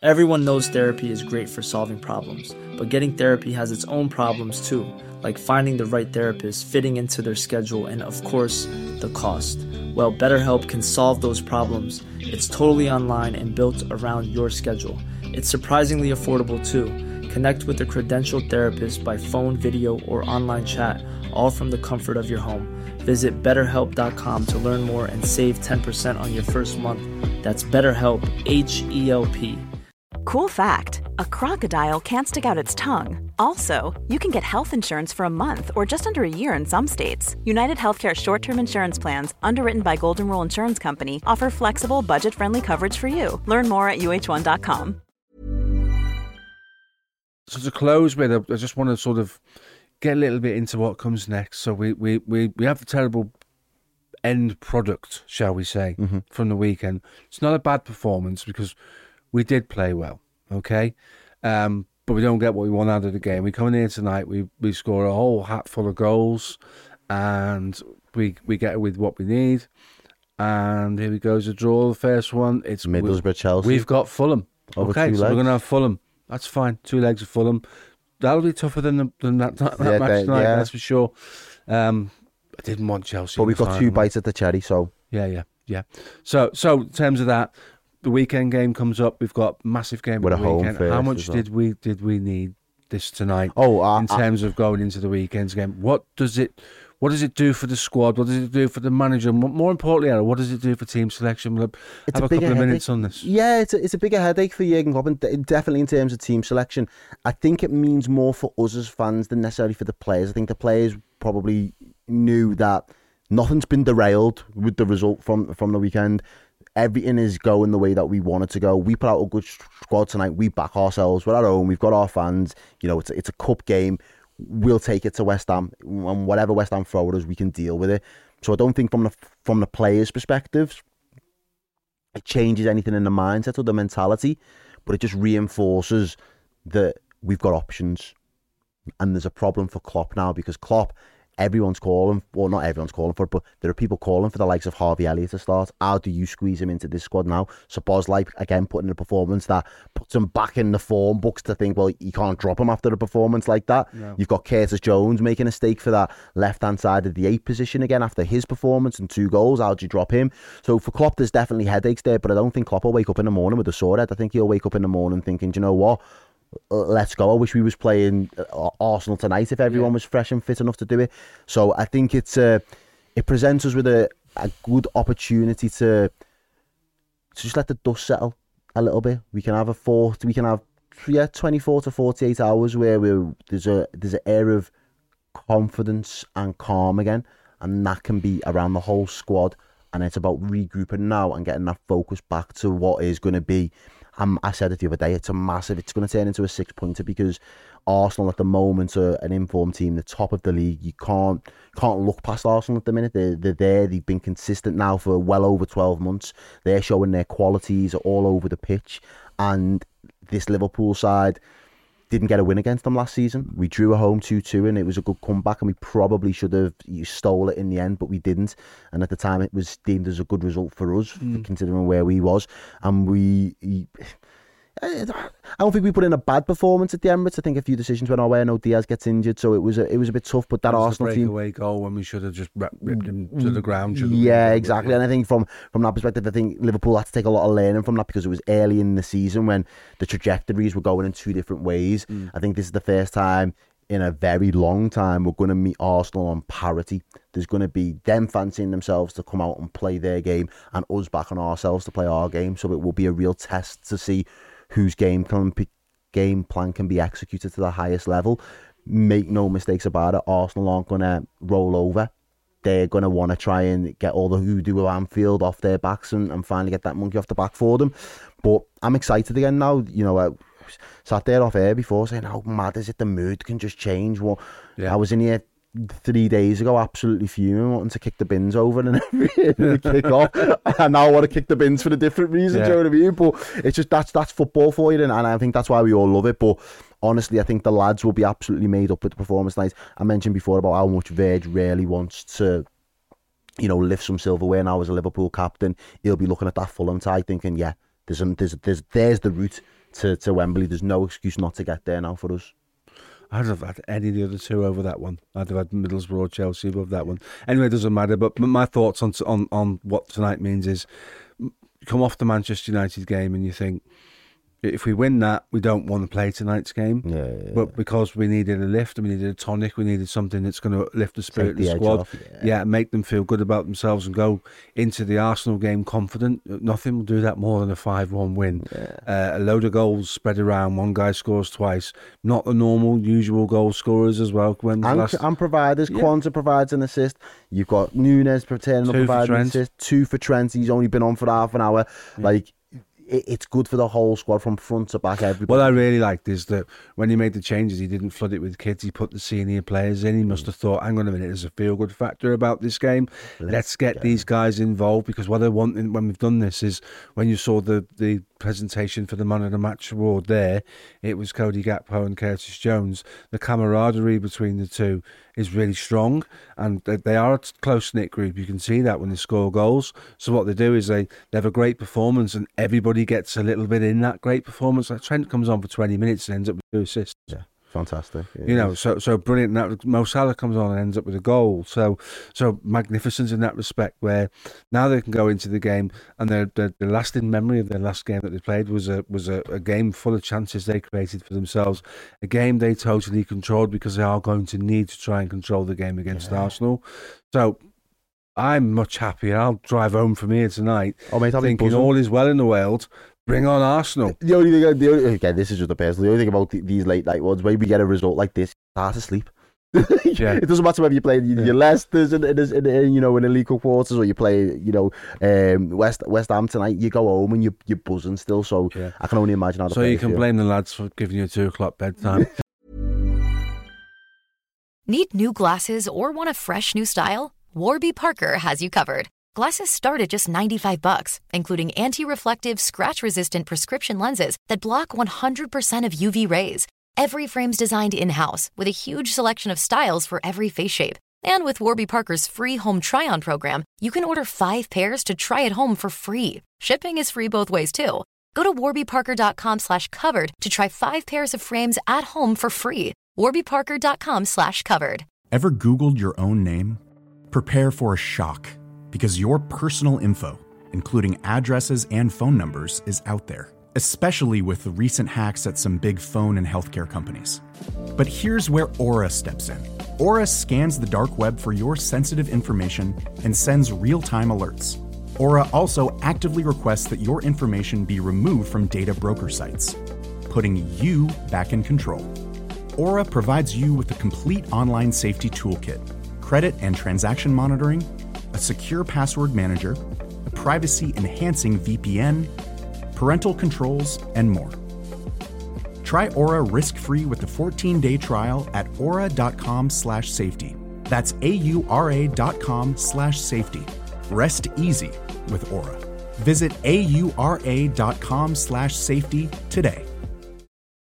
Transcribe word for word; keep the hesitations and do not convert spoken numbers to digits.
Everyone knows therapy is great for solving problems, but getting therapy has its own problems too, like finding the right therapist, fitting into their schedule, and of course, the cost. Well, BetterHelp can solve those problems. It's totally online and built around your schedule. It's surprisingly affordable too. Connect with a credentialed therapist by phone, video, or online chat, all from the comfort of your home. Visit better help dot com to learn more and save ten percent on your first month. That's BetterHelp, H E L P. Cool fact, a crocodile can't stick out its tongue. Also, you can get health insurance for a month or just under a year in some states. United Healthcare short-term insurance plans, underwritten by Golden Rule Insurance Company, offer flexible, budget-friendly coverage for you. Learn more at U H one dot com. So to close with, I just want to sort of get a little bit into what comes next. So we we, we, we have the terrible end product, shall we say, mm-hmm. from the weekend. It's not a bad performance because we did play well, okay? Um, but we don't get what we want out of the game. We come in here tonight, we, we score a whole hat full of goals, and we we get with what we need. And here we goes, a draw, the first one. It's Middlesbrough, Chelsea. We've got Fulham. Over okay, two so legs. we're going to have Fulham. That's fine. Two legs of Fulham. That'll be tougher than, the, than that, that, that yeah, match they, tonight, yeah. that's for sure. Um, I didn't want Chelsea. But we've got two bites at the cherry, so... Yeah, yeah, yeah. So, so in terms of that, the weekend game comes up. We've got massive game With at a the home weekend. first How much as well. did we did we need this tonight? Oh, uh, in terms uh, of going into the weekend's game, what does it what does it do for the squad? What does it do for the manager? And more importantly, Aaron, what does it do for team selection? We'll it's have a, a couple of headache. minutes on this. Yeah, it's a, it's a bigger headache for Jurgen Klopp, and definitely in terms of team selection. I think it means more for us as fans than necessarily for the players. I think the players probably knew that nothing's been derailed with the result from from the weekend. Everything is going the way that we want it to go. We put out a good squad tonight. We back ourselves. We're at home. We've got our fans. You know, it's a, it's a cup game. We'll take it to West Ham, and whatever West Ham throw at us, we can deal with it. So I don't think from the from the players' perspectives, it changes anything in the mindset or the mentality, but it just reinforces that we've got options, and there's a problem for Klopp now because Klopp. Everyone's calling, well, not everyone's calling for it, but there are people calling for the likes of Harvey Elliott to start. How do you squeeze him into this squad now? So Bosley, again, putting in a performance that puts him back in the form books to think, well, you can't drop him after a performance like that. No. You've got Curtis Jones making a stake for that left-hand side of the eight position again after his performance and two goals. How do you drop him? So for Klopp, there's definitely headaches there, but I don't think Klopp will wake up in the morning with a sore head. I think he'll wake up in the morning thinking, do you know what? Let's go. I wish we was playing Arsenal tonight if everyone yeah. was fresh and fit enough to do it. So I think it's uh, it presents us with a, a good opportunity to, to just let the dust settle a little bit. We can have a four, we can have yeah, twenty-four to forty-eight hours where we there's a there's an air of confidence and calm again, and that can be around the whole squad. And it's about regrouping now and getting that focus back to what is going to be. Um, I said it the other day, it's a massive, it's going to turn into a six-pointer because Arsenal at the moment are an informed team, the top of the league. You can't can't look past Arsenal at the minute. They're, they're there, they've been consistent now for well over twelve months. They're showing their qualities all over the pitch. And this Liverpool side didn't get a win against them last season. We drew a home two two and it was a good comeback and we probably should have stole it in the end, but we didn't. And at the time it was deemed as a good result for us, mm. considering where we was. And we... I don't think we put in a bad performance at the Emirates. I think a few decisions went our way. I know Diaz gets injured, so it was a, it was a bit tough. But that Arsenal team, breakaway goal when we should have just ripped him to the ground. Yeah, exactly. And I think from from that perspective, I think Liverpool had to take a lot of learning from that because it was early in the season when the trajectories were going in two different ways. Mm. I think this is the first time in a very long time we're going to meet Arsenal on parity. There's going to be them fancying themselves to come out and play their game, and us back on ourselves to play our game. So it will be a real test to see whose game can game plan can be executed to the highest level. Make no mistakes about it, Arsenal aren't going to roll over. They're going to want to try and get all the hoodoo of Anfield off their backs and, and finally get that monkey off the back for them. But I'm excited again now. You know, I sat there off air before saying how mad is it, the mood can just change. Well, yeah. I was in here three days ago absolutely fuming, wanting to kick the bins over and every kick off, and now I want to kick the bins for a different reason. Yeah. Do you know what I mean? But it's just that's that's football for you, and, and I think that's why we all love it. But honestly, I think the lads will be absolutely made up with the performance tonight. I mentioned before about how much Verge really wants to, you know, lift some silverware now as a Liverpool captain. He'll be looking at that Fulham tie thinking, yeah, there's a, there's there's there's the route to, to Wembley. There's no excuse not to get there now for us. I'd have had any of the other two over that one. I'd have had Middlesbrough or Chelsea above that one. Anyway, it doesn't matter. But my thoughts on on on what tonight means is, come off the Manchester United game and you think, if we win that, we don't want to play tonight's game. Yeah, yeah, but yeah. because we needed a lift, and we needed a tonic, we needed something that's going to lift the spirit Take of the the squad. edge off, yeah. yeah, make them feel good about themselves and go into the Arsenal game confident. Nothing will do that more than a five one win. Yeah. Uh, a load of goals spread around. One guy scores twice. Not the normal, usual goal scorers as well. When And, last... and providers. Yeah. Quanta provides an assist. You've got Nunes pretending to Two for provide an Trent. assist. Two for Trent. He's only been on for half an hour. Yeah. Like, it, it's good for the whole squad from front to back. Everybody. What I really liked is that when he made the changes, he didn't flood it with kids. He put the senior players in. He must have thought, hang on a minute, there's a feel-good factor about this game. Let's, Let's get yeah. these guys involved, because what I want when we've done this is, when you saw the, the presentation for the Man of the Match award there, it was Cody Gakpo and Curtis Jones. The camaraderie between the two is really strong, and they are a close-knit group. You can see that when they score goals. So what they do is they, they have a great performance, and everybody gets a little bit in that great performance. Like Trent comes on for twenty minutes and ends up with two assists. Yeah. Fantastic. Yeah, you know, so so brilliant. That Mo Salah comes on and ends up with a goal. So so magnificent in that respect, where now they can go into the game, and their the, the lasting memory of their last game that they played was a was a, a game full of chances they created for themselves, a game they totally controlled, because they are going to need to try and control the game against yeah. Arsenal. So I'm much happier. I'll drive home from here tonight, oh, mate, thinking all is well in the world. Bring on Arsenal. The only thing, the only, again, this is just a personal. The only thing about the, these late night ones, when we get a result like this, it's hard to sleep. yeah. It doesn't matter whether you play your yeah. Leicesters in, in, in, in, you know, in the league quarters, or you play, you know, um, West West Ham tonight. You go home and you you're buzzing still. So yeah. I can only imagine how. So you can feel. blame the lads for giving you a two o'clock bedtime. Need new glasses or want a fresh new style? Warby Parker has you covered. Glasses start at just ninety-five bucks, including anti-reflective, scratch-resistant prescription lenses that block one hundred percent of U V rays. Every frame's designed in-house with a huge selection of styles for every face shape. And with Warby Parker's free home try-on program, you can order five pairs to try at home for free. Shipping is free both ways, too. Go to warbyparker.com slash covered to try five pairs of frames at home for free. warbyparker.com slash covered. Ever Googled your own name? Prepare for a shock, because your personal info, including addresses and phone numbers, is out there, especially with the recent hacks at some big phone and healthcare companies. But here's where Aura steps in. Aura scans the dark web for your sensitive information and sends real-time alerts. Aura also actively requests that your information be removed from data broker sites, putting you back in control. Aura provides you with a complete online safety toolkit, credit and transaction monitoring, a secure password manager, a privacy-enhancing V P N, parental controls, and more. Try Aura risk-free with a fourteen-day trial at aura.com slash safety. That's A-U-R-A dot com slash safety. Rest easy with Aura. Visit A-U-R-A dot com slash safety today.